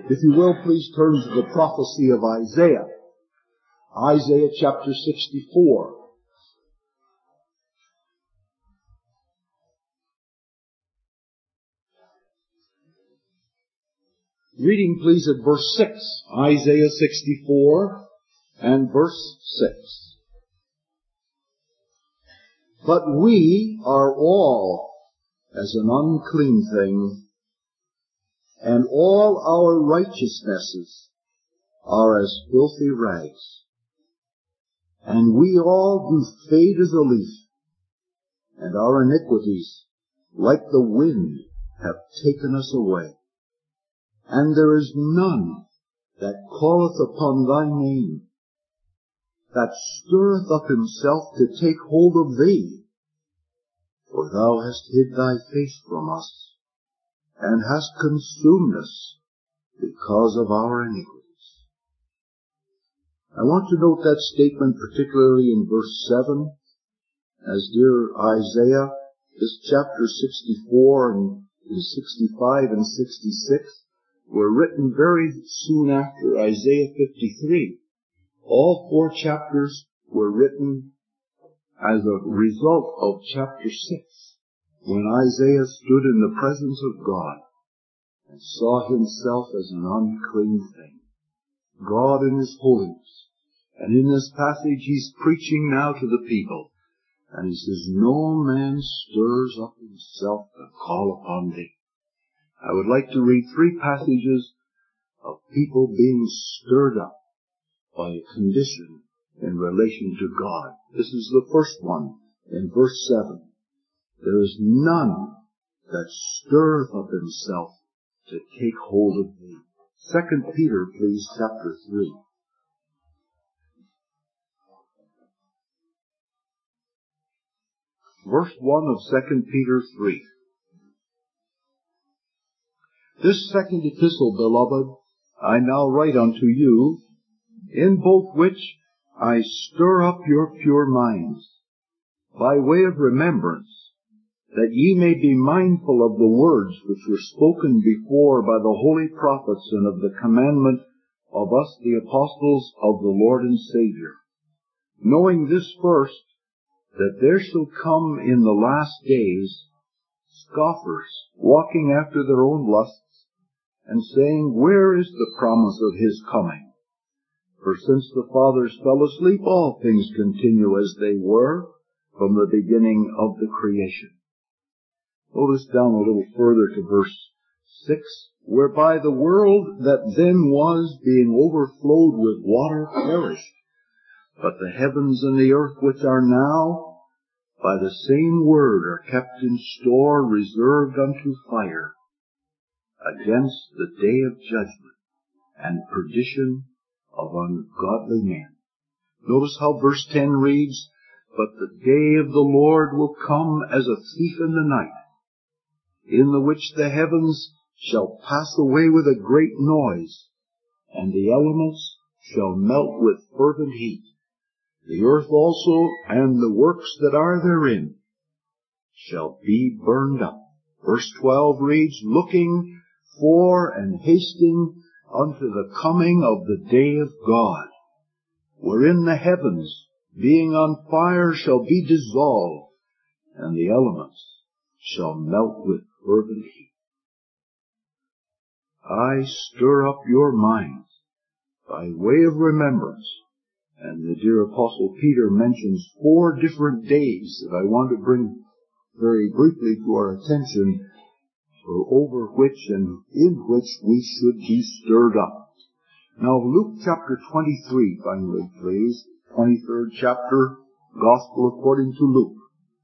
If you will, please turn to the prophecy of Isaiah. Isaiah chapter 64. Reading please at verse 6. Isaiah 64 and verse 6. But we are all as an unclean thing, and all our righteousnesses are as filthy rags. And we all do fade as a leaf, and our iniquities, like the wind, have taken us away. And there is none that calleth upon thy name, that stirreth up himself to take hold of thee. For thou hast hid thy face from us, and hast consumed us because of our iniquities. I want to note that statement particularly in verse 7, as dear Isaiah, this chapter 64 and 65 and 66 were written very soon after Isaiah 53. All 4 chapters were written as a result of chapter 6, when Isaiah stood in the presence of God and saw himself as an unclean thing. God in his holiness. And in this passage he's preaching now to the people. And he says, no man stirs up himself to call upon thee. I would like to read 3 passages of people being stirred up by a condition in relation to God. This is the first one in verse 7. There is none that stirreth up himself to take hold of thee. 2 Peter, please, chapter 3. Verse 1 of 2 Peter 3. This second epistle, beloved, I now write unto you, in both which I stir up your pure minds, by way of remembrance, that ye may be mindful of the words which were spoken before by the holy prophets, and of the commandment of us the apostles of the Lord and Savior, knowing this first, that there shall come in the last days scoffers, walking after their own lusts, and saying, where is the promise of his coming? For since the fathers fell asleep, all things continue as they were from the beginning of the creation. Notice down a little further to verse 6, whereby the world that then was, being overflowed with water, perished. But the heavens and the earth which are now, by the same word, are kept in store, reserved unto fire, against the day of judgment and perdition of ungodly men. Notice how verse 10 reads, but the day of the Lord will come as a thief in the night, in the which the heavens shall pass away with a great noise, and the elements shall melt with fervent heat. The earth also and the works that are therein shall be burned up. Verse 12 reads, looking for and hasting unto the coming of the day of God, wherein the heavens, being on fire, shall be dissolved, and the elements shall melt with fervent heat. I stir up your minds by way of remembrance. And the dear Apostle Peter mentions 4 different days that I want to bring very briefly to our attention, over which and in which we should be stirred up. Now Luke chapter 23, finally, please. 23rd chapter, Gospel according to Luke.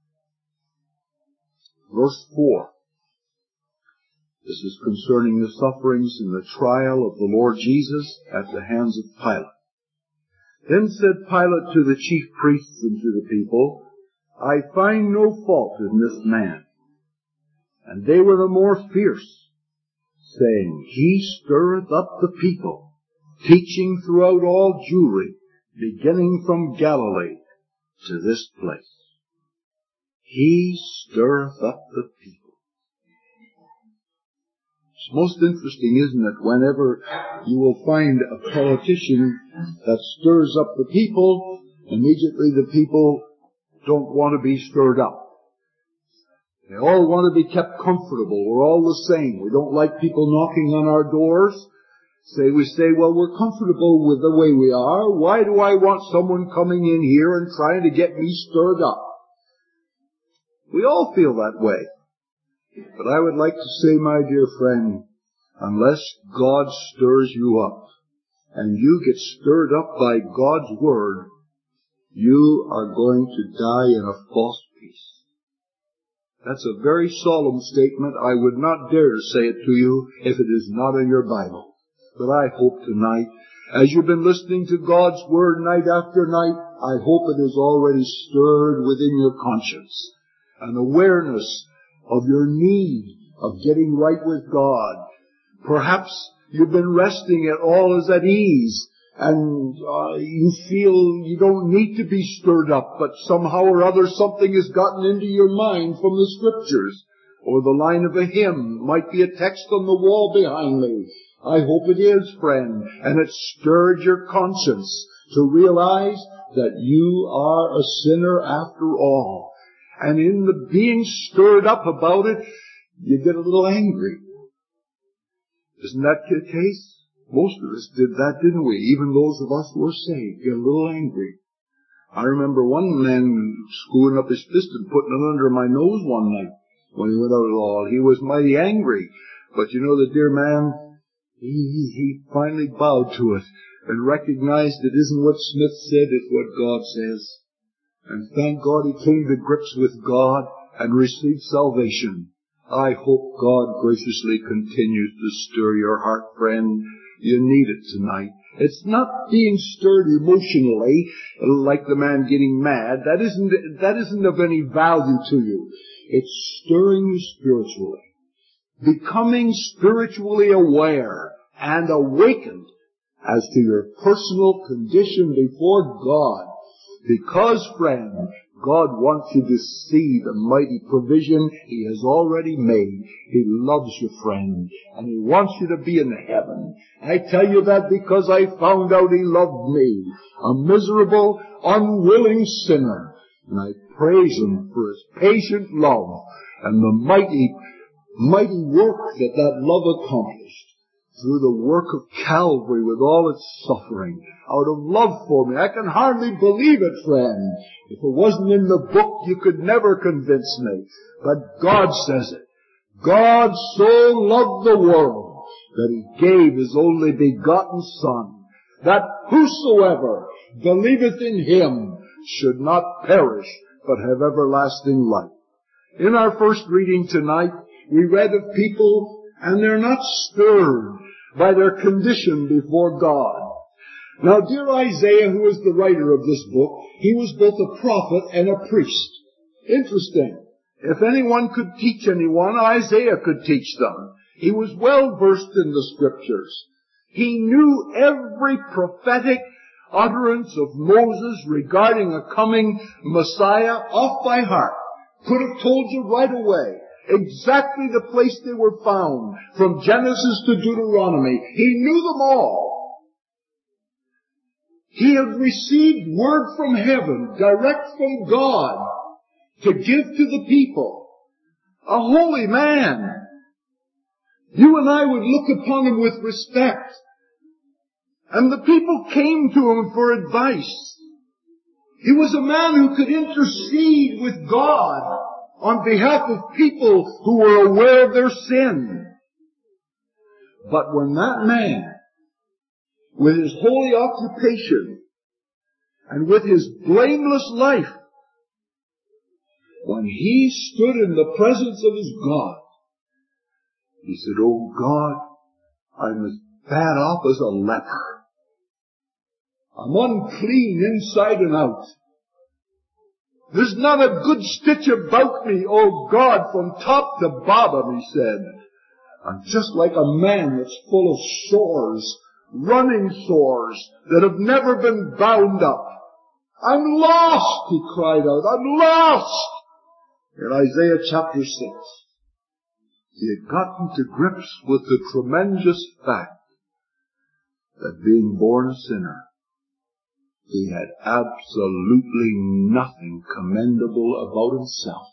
Verse 4. This is concerning the sufferings and the trial of the Lord Jesus at the hands of Pilate. Then said Pilate to the chief priests and to the people, I find no fault in this man. And they were the more fierce, saying, he stirreth up the people, teaching throughout all Jewry, beginning from Galilee to this place. He stirreth up the people. It's most interesting, isn't it, whenever you will find a politician that stirs up the people, immediately the people don't want to be stirred up. They all want to be kept comfortable. We're all the same. We don't like people knocking on our doors. We say, well, we're comfortable with the way we are. Why do I want someone coming in here and trying to get me stirred up? We all feel that way. But I would like to say, my dear friend, unless God stirs you up and you get stirred up by God's Word, you are going to die in a false peace. That's a very solemn statement. I would not dare to say it to you if it is not in your Bible. But I hope tonight, as you've been listening to God's Word night after night, I hope it is already stirred within your conscience. An awareness of your need of getting right with God. Perhaps you've been resting it all is at ease, and you feel you don't need to be stirred up, but somehow or other something has gotten into your mind from the Scriptures, or the line of a hymn, might be a text on the wall behind me. I hope it is, friend, and it stirred your conscience to realize that you are a sinner after all. And in the being stirred up about it, you get a little angry. Isn't that the case? Most of us did that, didn't we? Even those of us who were saved get a little angry. I remember one man screwing up his fist and putting it under my nose one night when he went out at all. He was mighty angry. But you know, the dear man, he finally bowed to it and recognized it isn't what Smith said, it's what God says. And thank God he came to grips with God and received salvation. I hope God graciously continues to stir your heart, friend. You need it tonight. It's not being stirred emotionally, like the man getting mad. That isn't of any value to you. It's stirring you spiritually. Becoming spiritually aware and awakened as to your personal condition before God. Because, friend, God wants you to see the mighty provision He has already made. He loves you, friend, and He wants you to be in heaven. I tell you that because I found out He loved me, a miserable, unwilling sinner. And I praise Him for His patient love and the mighty work that love accomplished through the work of Calvary with all its suffering, out of love for me. I can hardly believe it, friend. If it wasn't in the book, you could never convince me. But God says it. God so loved the world that He gave His only begotten Son, that whosoever believeth in Him should not perish, but have everlasting life. In our first reading tonight, we read of people, and they're not stirred by their condition before God. Now, dear Isaiah, who is the writer of this book, he was both a prophet and a priest. Interesting. If anyone could teach anyone, Isaiah could teach them. He was well versed in the Scriptures. He knew every prophetic utterance of Moses regarding a coming Messiah off by heart. Could have told you right away exactly the place they were found, from Genesis to Deuteronomy. He knew them all. He had received word from heaven, direct from God, to give to the people. A holy man. You and I would look upon him with respect. And the people came to him for advice. He was a man who could intercede with God on behalf of people who were aware of their sin. But when that man, with his holy occupation and with his blameless life, when he stood in the presence of his God, he said, "Oh God, I'm as bad off as a leper. I'm unclean inside and out. There's not a good stitch about me, oh God, from top to bottom," he said. "I'm just like a man that's full of sores, running sores, that have never been bound up. I'm lost," he cried out. "I'm lost." In Isaiah chapter 6. He had gotten to grips with the tremendous fact that being born a sinner, he had absolutely nothing commendable about himself.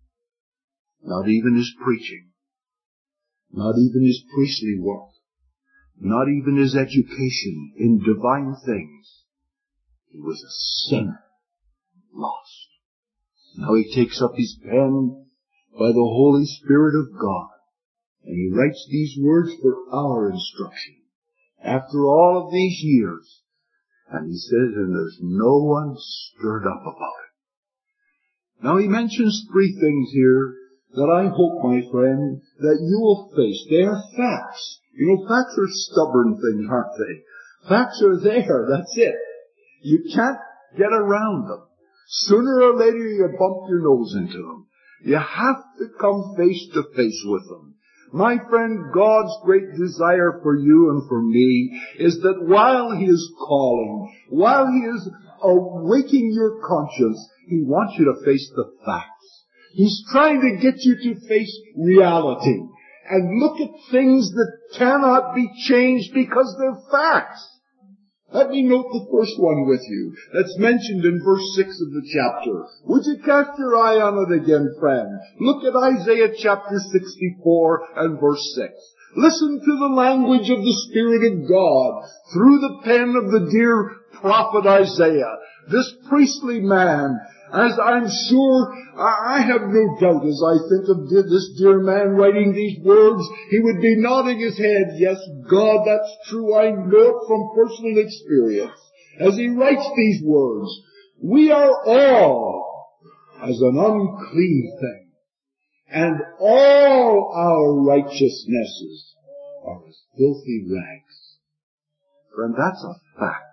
Not even his preaching. Not even his priestly work. Not even his education in divine things. He was a sinner, lost. Now he takes up his pen by the Holy Spirit of God, and he writes these words for our instruction. After all of these years, and he says, and there's no one stirred up about it. Now he mentions three things here that I hope, my friend, that you will face. They are facts. You know, facts are stubborn things, aren't they? Facts are there, that's it. You can't get around them. Sooner or later you bump your nose into them. You have to come face to face with them. My friend, God's great desire for you and for me is that while He is calling, while He is awaking your conscience, He wants you to face the facts. He's trying to get you to face reality and look at things that cannot be changed because they're facts. Let me note the first one with you. That's mentioned in verse 6 of the chapter. Would you cast your eye on it again, friend? Look at Isaiah chapter 64 and verse 6. Listen to the language of the Spirit of God through the pen of the dear prophet Isaiah. This priestly man, as I'm sure, I have no doubt as I think of this dear man writing these words, he would be nodding his head, yes, God, that's true, I know it from personal experience. As he writes these words, we are all as an unclean thing, and all our righteousnesses are as filthy rags. Friend, that's a fact.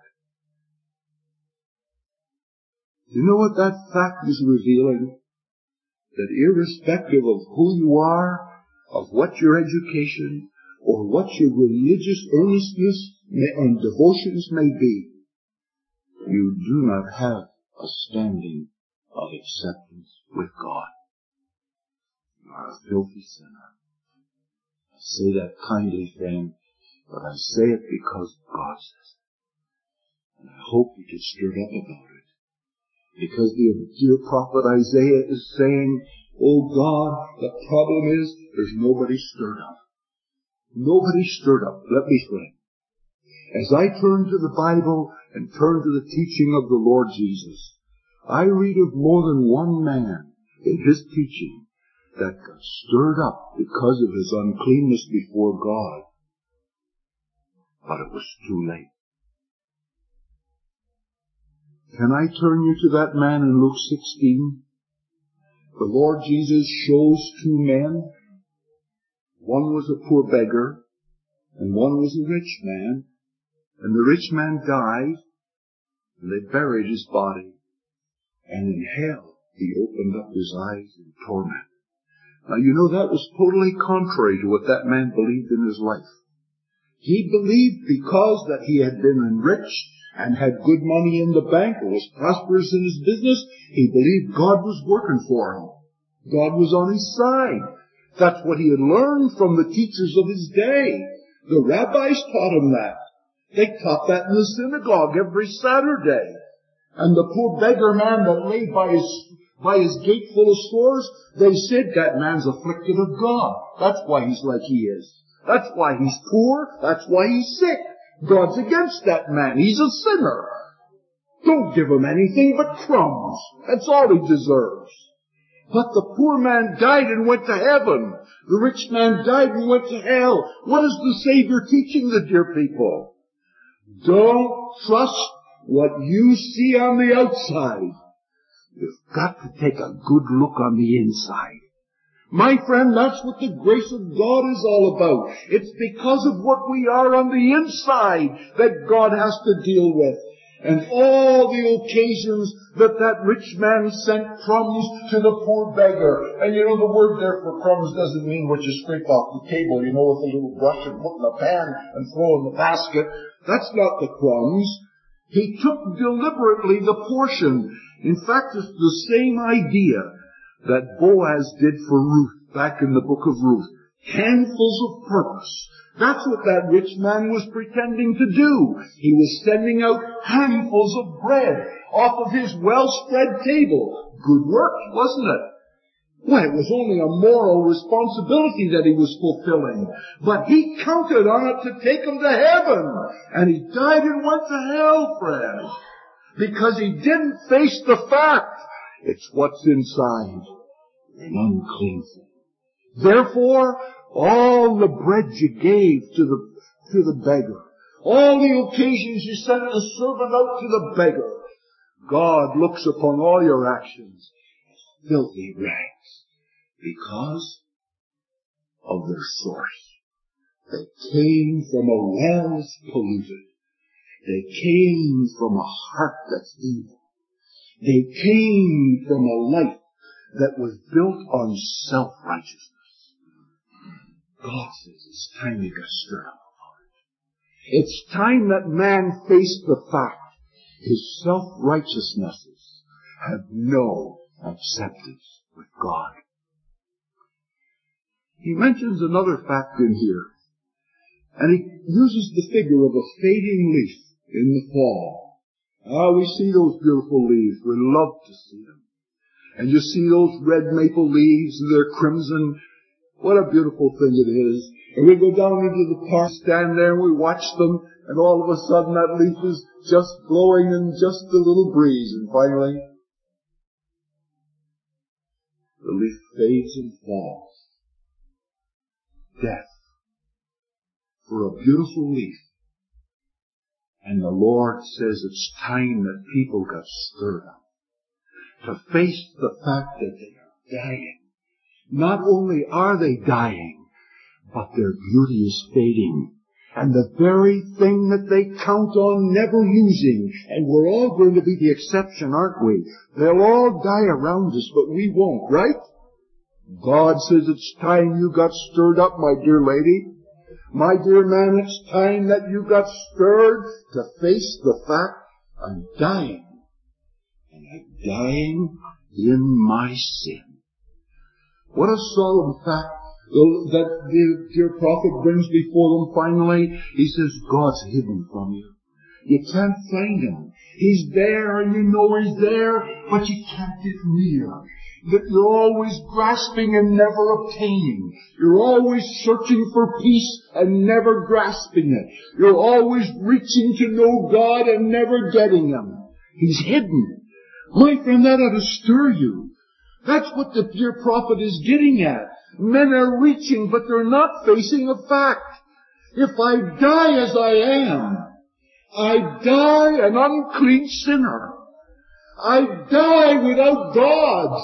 You know what that fact is revealing? That irrespective of who you are, of what your education, or what your religious earnestness and devotions may be, you do not have a standing of acceptance with God. You are a filthy sinner. I say that kindly, friend, but I say it because God says it. And I hope you get stirred up about it. Because the dear prophet Isaiah is saying, oh God, the problem is there's nobody stirred up. Nobody stirred up. Let me explain. As I turn to the Bible and turn to the teaching of the Lord Jesus, I read of more than one man in his teaching that got stirred up because of his uncleanness before God. But it was too late. Can I turn you to that man in Luke 16? The Lord Jesus shows two men. One was a poor beggar, and one was a rich man. And the rich man died, and they buried his body. And in hell, he opened up his eyes in torment. Now, you know, that was totally contrary to what that man believed in his life. He believed because that he had been enriched and had good money in the bank, or was prosperous in his business, he believed God was working for him. God was on his side. That's what he had learned from the teachers of his day. The rabbis taught him that. They taught that in the synagogue every Saturday. And the poor beggar man that lay by his gate full of sores, they said that man's afflicted of God. That's why he's like he is. That's why he's poor. That's why he's sick. God's against that man. He's a sinner. Don't give him anything but crumbs. That's all he deserves. But the poor man died and went to heaven. The rich man died and went to hell. What is the Savior teaching the dear people? Don't trust what you see on the outside. You've got to take a good look on the inside. My friend, that's what the grace of God is all about. It's because of what we are on the inside that God has to deal with. And all the occasions that rich man sent crumbs to the poor beggar. And you know, the word there for crumbs doesn't mean what you scrape off the table, you know, with a little brush and put in a pan and throw in the basket. That's not the crumbs. He took deliberately the portion. In fact, it's the same idea that Boaz did for Ruth back in the book of Ruth. Handfuls of purpose. That's what that rich man was pretending to do. He was sending out handfuls of bread off of his well-spread table. Good work, wasn't it? Well, it was only a moral responsibility that he was fulfilling. But he counted on it to take him to heaven. And he died and went to hell, friend. Because he didn't face the fact. It's what's inside. An unclean thing. Therefore, all the bread you gave to the beggar, all the occasions you sent the servant out to the beggar, God looks upon all your actions as filthy rags because of their source. They came from a well that's polluted. They came from a heart that's evil. They came from a life that was built on self-righteousness. God says it's time you got stirred up about it. It's time that man faced the fact his self-righteousnesses have no acceptance with God. He mentions another fact in here, and he uses the figure of a fading leaf in the fall. We see those beautiful leaves. We love to see them. And you see those red maple leaves, and they're crimson. What a beautiful thing it is. And we go down into the park, stand there, and we watch them, and all of a sudden that leaf is just blowing in just a little breeze, and finally the leaf fades and falls. Death for a beautiful leaf. And the Lord says it's time that people got stirred up to face the fact that they are dying. Not only are they dying, but their beauty is fading. And the very thing that they count on never losing, and we're all going to be the exception, aren't we? They'll all die around us, but we won't, right? God says it's time you got stirred up, my dear lady. My dear man, it's time that you got stirred to face the fact I'm dying. And I'm dying in my sin. What a solemn fact that the dear prophet brings before them finally. He says, God's hidden from you. You can't find Him. He's there and you know He's there, but you can't get near. That you're always grasping and never obtaining. You're always searching for peace and never grasping it. You're always reaching to know God and never getting Him. He's hidden. My friend, that ought to stir you. That's what the dear prophet is getting at. Men are reaching, but they're not facing a fact. If I die as I am, I die an unclean sinner. I die without God.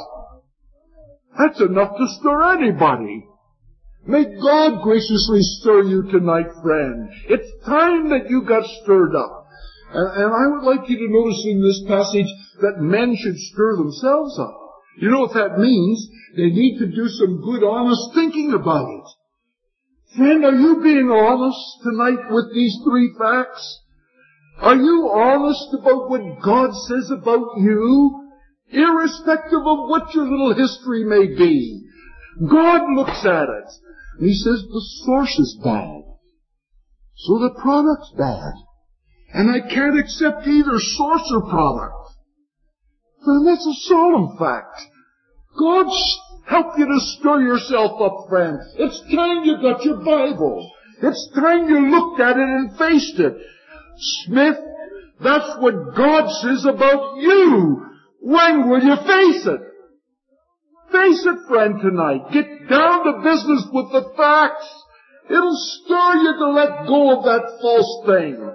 That's enough to stir anybody. May God graciously stir you tonight, friend. It's time that you got stirred up. And I would like you to notice in this passage that men should stir themselves up. You know what that means? They need to do some good, honest thinking about it. Friend, are you being honest tonight with these three facts? Are you honest about what God says about you? Irrespective of what your little history may be. God looks at it. And He says the source is bad. So the product's bad. And I can't accept either source or product. Well, that's a solemn fact. God help you to stir yourself up, friend. It's time you got your Bible. It's time you looked at it and faced it. Smith, that's what God says about you. When will you face it? Face it, friend, tonight. Get down to business with the facts. It'll stir you to let go of that false thing.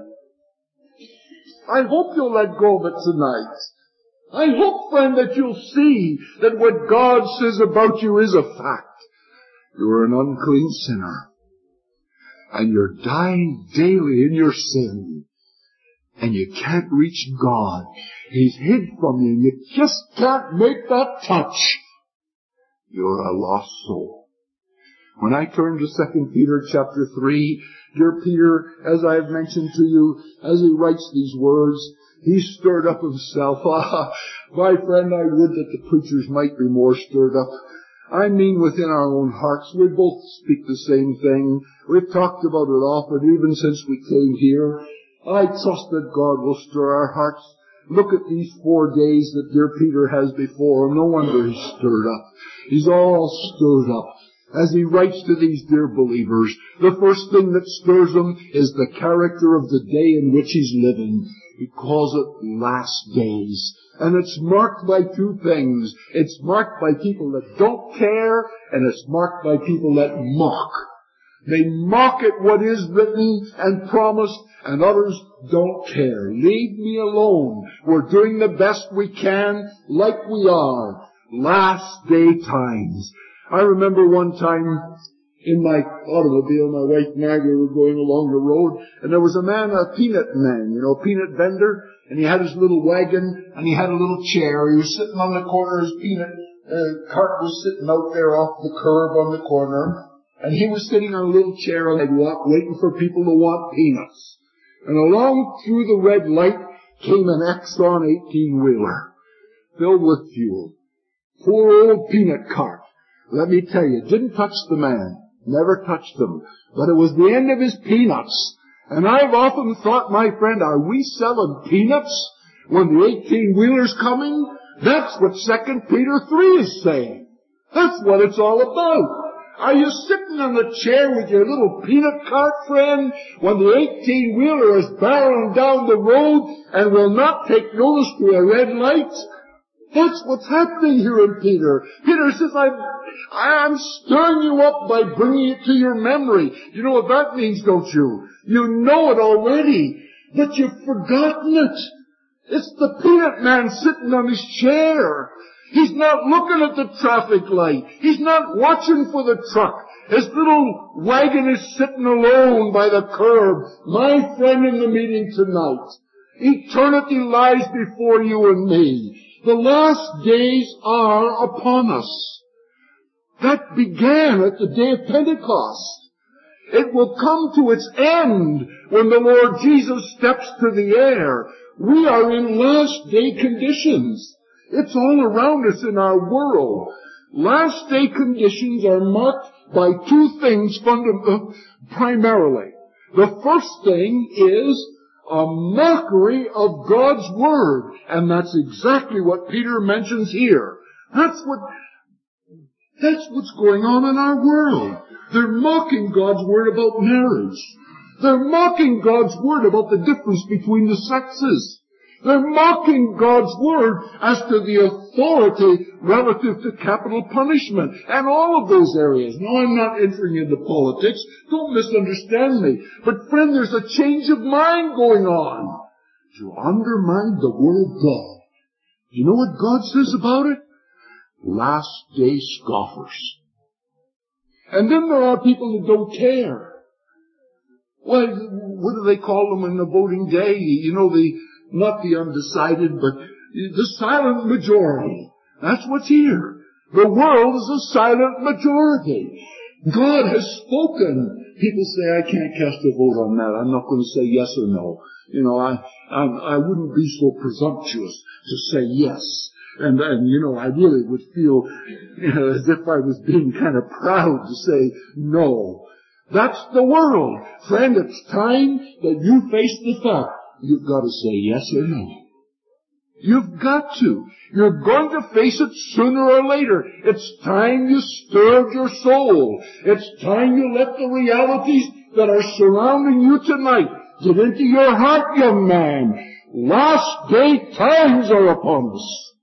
I hope you'll let go of it tonight. I hope, friend, that you'll see that what God says about you is a fact. You're an unclean sinner. And you're dying daily in your sin. And you can't reach God. He's hid from you. You just can't make that touch. You're a lost soul. When I turn to 2 Peter chapter 3, dear Peter, as I have mentioned to you, as he writes these words, he stirred up himself. My friend, I would that the preachers might be more stirred up. I mean within our own hearts. We both speak the same thing. We've talked about it often, even since we came here. I trust that God will stir our hearts. Look at these 4 days that dear Peter has before him. No wonder he's stirred up. He's all stirred up. As he writes to these dear believers, the first thing that stirs him is the character of the day in which he's living. He calls it last days. And it's marked by 2 things. It's marked by people that don't care, and it's marked by people that mock. They mock at what is written and promised, and others don't care. Leave me alone. We're doing the best we can, like we are. Last day times. I remember one time in my automobile, my wife Maggie, we were going along the road, and there was a man, a peanut man, peanut vendor, and he had his little wagon, and he had a little chair. He was sitting on the corner, his peanut cart was sitting out there off the curb on the corner, and he was sitting on a little chair on the sidewalk waiting for people to want peanuts. And along through the red light came an Exxon 18-wheeler, filled with fuel. Poor old peanut cart. Let me tell you, it didn't touch the man. Never touched him. But it was the end of his peanuts. And I've often thought, my friend, are we selling peanuts when the 18-wheeler's coming? That's what 2 Peter 3 is saying. That's what it's all about. Are you sitting on the chair with your little peanut cart, friend, when the 18-wheeler is barreling down the road and will not take notice to a red light? That's what's happening here in Peter. Peter says, I'm stirring you up by bringing it to your memory. You know what that means, don't you? You know it already, but you've forgotten it. It's the peanut man sitting on his chair. He's not looking at the traffic light. He's not watching for the truck. His little wagon is sitting alone by the curb. My friend in the meeting tonight, eternity lies before you and me. The last days are upon us. That began at the day of Pentecost. It will come to its end when the Lord Jesus steps to the air. We are in last day conditions. It's all around us in our world. Last day conditions are marked by 2 things primarily. The first thing is a mockery of God's Word. And that's exactly what Peter mentions here. That's what's going on in our world. They're mocking God's Word about marriage. They're mocking God's Word about the difference between the sexes. They're mocking God's Word as to the authority relative to capital punishment and all of those areas. Now, I'm not entering into politics. Don't misunderstand me. But friend, there's a change of mind going on to undermine the Word of God. Do you know what God says about it? Last day scoffers. And then there are people who don't care. Well, what do they call them in the voting day? Not the undecided, but the silent majority. That's what's here. The world is a silent majority. God has spoken. People say, I can't cast a vote on that. I'm not going to say yes or no. I wouldn't be so presumptuous to say yes. And I really would feel as if I was being kind of proud to say no. That's the world. Friend, it's time that you face the fact. You've got to say yes or no. You've got to. You're going to face it sooner or later. It's time you stirred your soul. It's time you let the realities that are surrounding you tonight get into your heart, young man. Last day times are upon us.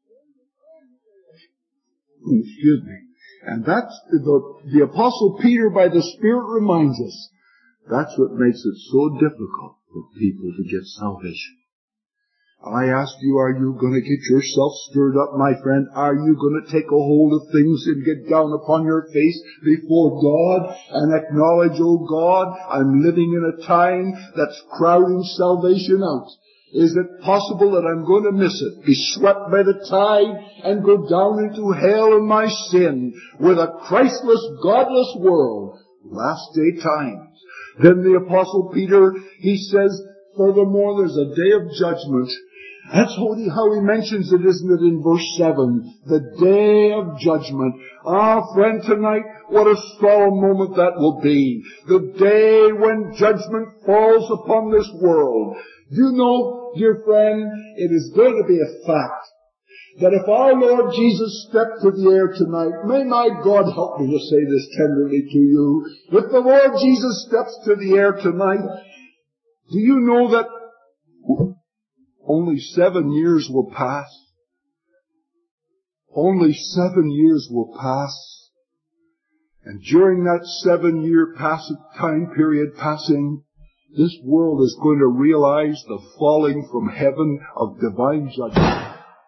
Excuse me. And that's the Apostle Peter by the Spirit reminds us. That's what makes it so difficult for people to get salvation. I ask you, are you going to get yourself stirred up, my friend? Are you going to take a hold of things and get down upon your face before God and acknowledge, oh God, I'm living in a time that's crowding salvation out? Is it possible that I'm going to miss it, be swept by the tide, and go down into hell in my sin with a Christless, godless world? Last day times. Then the Apostle Peter, he says, furthermore, there's a day of judgment. That's how he mentions it, isn't it, in verse 7? The day of judgment. Ah, friend, tonight, what a solemn moment that will be. The day when judgment falls upon this world. You know, dear friend, it is going to be a fact that if our Lord Jesus stepped to the air tonight, may my God help me to say this tenderly to you. If the Lord Jesus steps to the air tonight, do you know that only 7 years will pass? Only 7 years will pass. And during that 7-year time period passing, this world is going to realize the falling from heaven of divine judgment.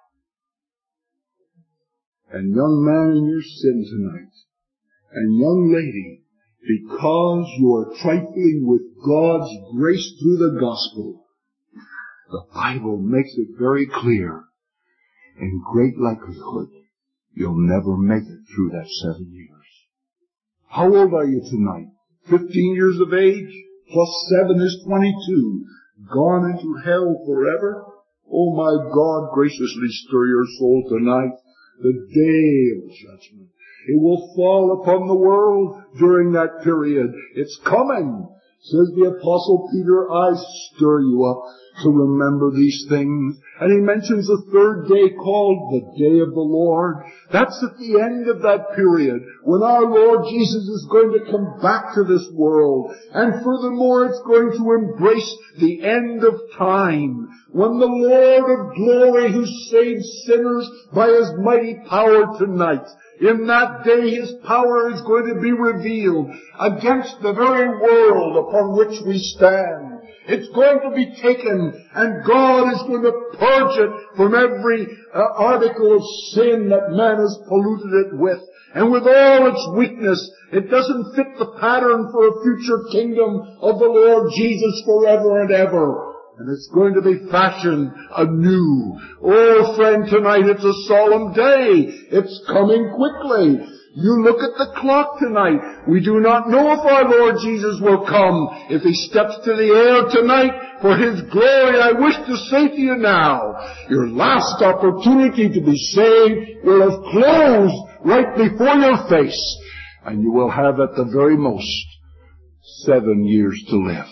And young man in your sin tonight, and young lady, because you are trifling with God's grace through the gospel, the Bible makes it very clear, in great likelihood, you'll never make it through that 7 years. How old are you tonight? 15 years of age? Plus 7 is 22. Gone into hell forever? Oh my God, graciously stir your soul tonight. The day of judgment. It will fall upon the world during that period. It's coming. Says the Apostle Peter, I stir you up to remember these things. And he mentions a third day called the Day of the Lord. That's at the end of that period when our Lord Jesus is going to come back to this world. And furthermore, it's going to embrace the end of time when the Lord of glory who saves sinners by His mighty power tonight, in that day His power is going to be revealed against the very world upon which we stand. It's going to be taken, and God is going to purge it from every article of sin that man has polluted it with. And with all its weakness, it doesn't fit the pattern for a future kingdom of the Lord Jesus forever and ever. And it's going to be fashioned anew. Oh, friend, tonight it's a solemn day. It's coming quickly. You look at the clock tonight. We do not know if our Lord Jesus will come. If He steps to the air tonight for His glory, I wish to say to you now, your last opportunity to be saved will have closed right before your face. And you will have at the very most 7 years to live.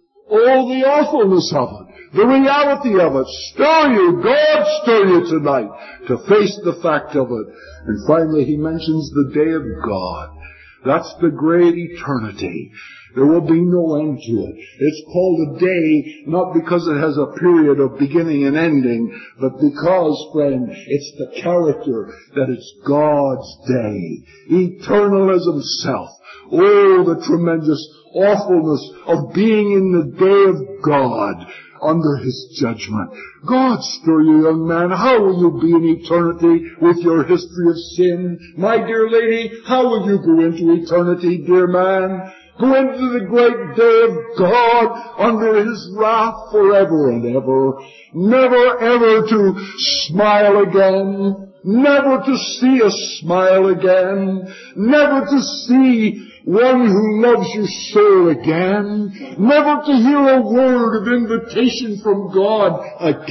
Oh, the awfulness of it, the reality of it, stir you, God stir you tonight to face the fact of it. And finally, he mentions the day of God. That's the great eternity. There will be no end to it. It's called a day not because it has a period of beginning and ending, but because, friend, it's the character that it's God's day. Eternal as Himself. Oh, the tremendous awfulness of being in the day of God under His judgment. God stir you, young man. How will you be in eternity with your history of sin? My dear lady, how will you go into eternity, dear man? Go into the great day of God under His wrath forever and ever. Never ever to smile again. Never to see a smile again. Never to see one who loves your soul again. Never to hear a word of invitation from God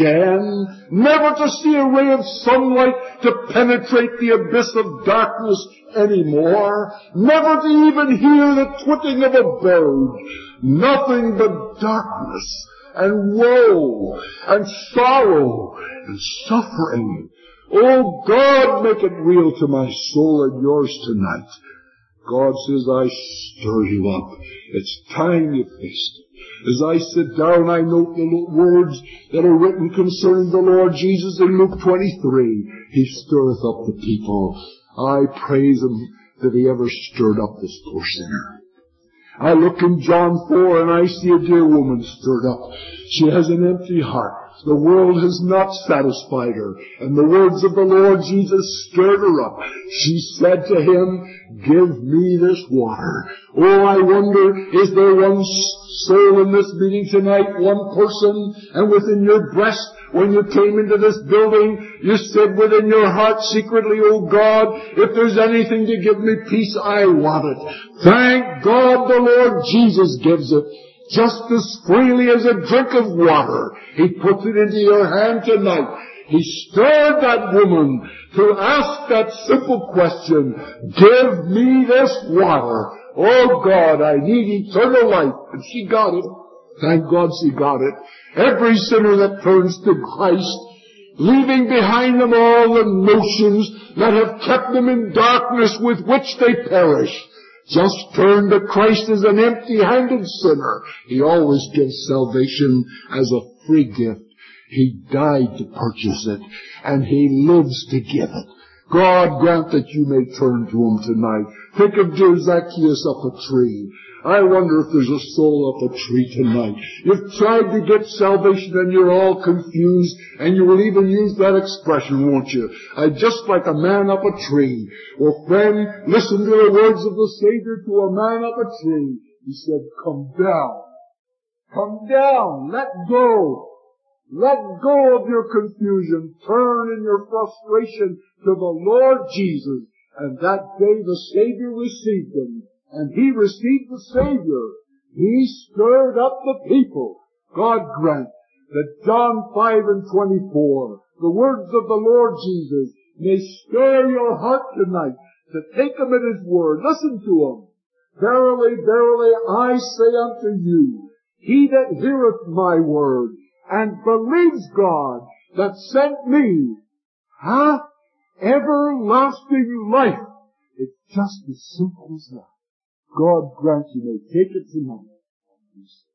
again. Never to see a ray of sunlight to penetrate the abyss of darkness anymore. Never to even hear the twitting of a bird. Nothing but darkness and woe and sorrow and suffering. Oh, God, make it real to my soul and yours tonight. God says, I stir you up. It's time you faced it. As I sit down, I note the words that are written concerning the Lord Jesus in Luke 23. He stirreth up the people. I praise Him that He ever stirred up this poor sinner. I look in John 4 and I see a dear woman stirred up. She has an empty heart. The world has not satisfied her. And the words of the Lord Jesus stirred her up. She said to Him, give me this water. Oh, I wonder, is there one soul in this meeting tonight, one person, and within your breast, when you came into this building, you said within your heart secretly, oh God, if there's anything to give me peace, I want it. Thank God the Lord Jesus gives it. just as freely as a drink of water. He puts it into your hand tonight. He stirred that woman to ask that simple question, give me this water. Oh God, I need eternal life. And she got it. Thank God she got it. Every sinner that turns to Christ, leaving behind them all the notions that have kept them in darkness with which they perish, just turn to Christ as an empty-handed sinner. He always gives salvation as a free gift. He died to purchase it, and He lives to give it. God grant that you may turn to Him tonight. Think of dear Zacchaeus up a tree. I wonder if there's a soul up a tree tonight. You've tried to get salvation and you're all confused, and you will even use that expression, won't you? Just like a man up a tree. Well, friend, listen to the words of the Savior to a man up a tree. He said, come down. Come down. Let go. Let go of your confusion. Turn in your frustration to the Lord Jesus. And that day the Savior received him. And he received the Savior. He stirred up the people. God grant that John 5:24, the words of the Lord Jesus, may stir your heart tonight to take him at his word. Listen to him. Verily, verily, I say unto you, he that heareth my word and believes God that sent me hath everlasting life. It's just as simple as that. God grant you may take it tonight.